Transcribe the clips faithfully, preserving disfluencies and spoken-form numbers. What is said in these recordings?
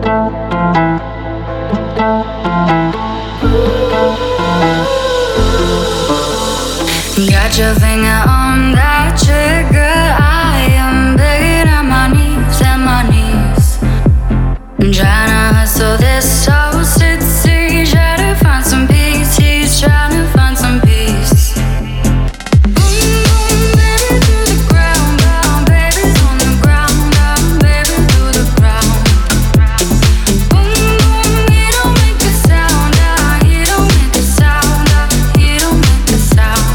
Got your finger on that trigger. I am begging on my knees, and my knees. I'm trying to hustle this toasted sea. Try to find some peace. He's trying to find some peace. Boom, boom, baby, to the ground. Down, baby's on the ground. Down, baby, to the ground. Boom, boom, he don't make a sound. Ah, he don't make a sound. Ah, he don't make a sound.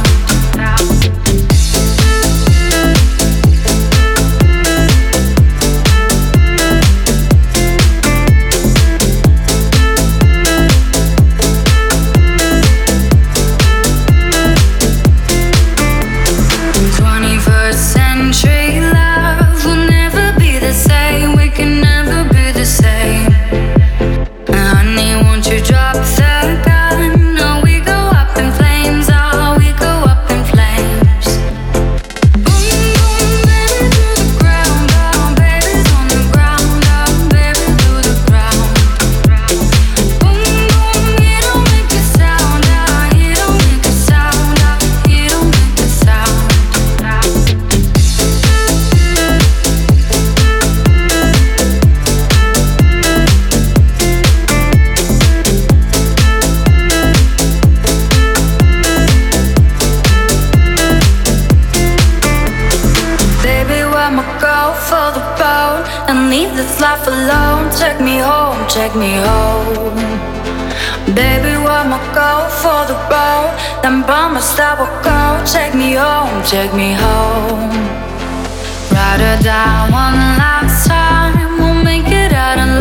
twenty-first century love will never be the same. We can never be the same. Honey, won't you drop the gun? No, we go up in flames. Oh, we go up in flames. Boom, boom, baby, to the ground. Down, baby's on the ground. Down, baby, to the ground. Boom, boom, he don't make a sound. Ah, he don't make a sound. Ah, he don't make a sound. Baby, I'ma go for the boat and leave this life alone. Take me home, take me home. Baby, I'ma go for the boat, then promise that we'll go. Take me home, take me home. Ride her down one last time. We'll make it out alive.